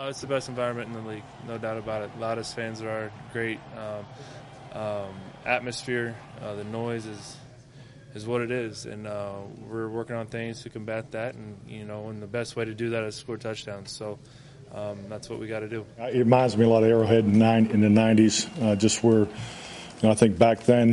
It's the best environment in the league, no doubt about it. Loudest fans there are, great atmosphere. The noise is what it is, and we're working on things to combat that. And the best way to do that is score touchdowns. So that's what we got to do. It reminds me a lot of Arrowhead in the '90s, just where I think back then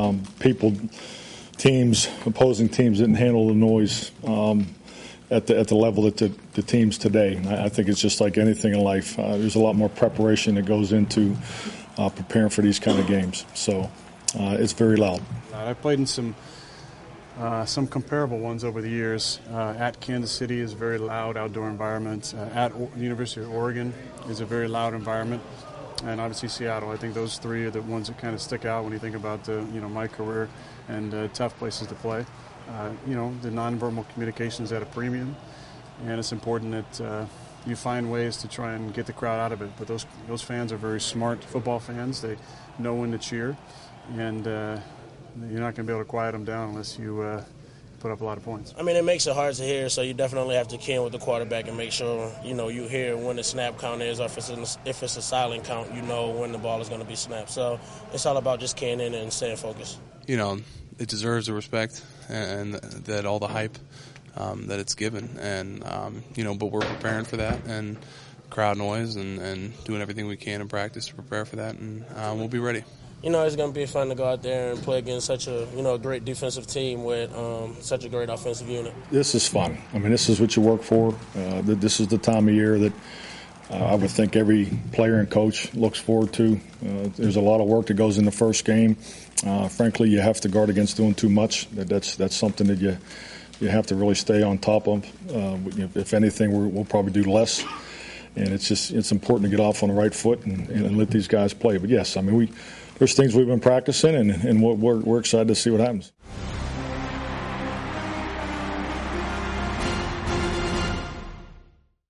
opposing teams didn't handle the noise at the level that the teams today. I think it's just like anything in life. There's a lot more preparation that goes into preparing for these kind of games. So it's very loud. I played in some comparable ones over the years. At Kansas City is a very loud outdoor environment. At the University of Oregon is a very loud environment. And obviously Seattle. I think those three are the ones that kind of stick out when you think about my career and tough places to play. The nonverbal communication is at a premium, and it's important that you find ways to try and get the crowd out of it. But those fans are very smart football fans. They know when to cheer, and you're not going to be able to quiet them down unless you put up a lot of points. I mean, it makes it hard to hear, so you definitely have to key in with the quarterback and make sure, you hear when the snap count is, or if it's a silent count, you know when the ball is going to be snapped. So it's all about just keying in and staying focused. It deserves the respect and that all the hype that it's given. And, but we're preparing for that and crowd noise and doing everything we can in practice to prepare for that, and we'll be ready. It's going to be fun to go out there and play against such a, great defensive team with such a great offensive unit. This is fun. I mean, this is what you work for. This is the time of year that I would think every player and coach looks forward to. There's a lot of work that goes in the first game. Frankly, you have to guard against doing too much. That's something that you have to really stay on top of. If anything, we'll probably do less. And it's important to get off on the right foot and let these guys play. But yes, I mean there's things we've been practicing, and we're excited to see what happens.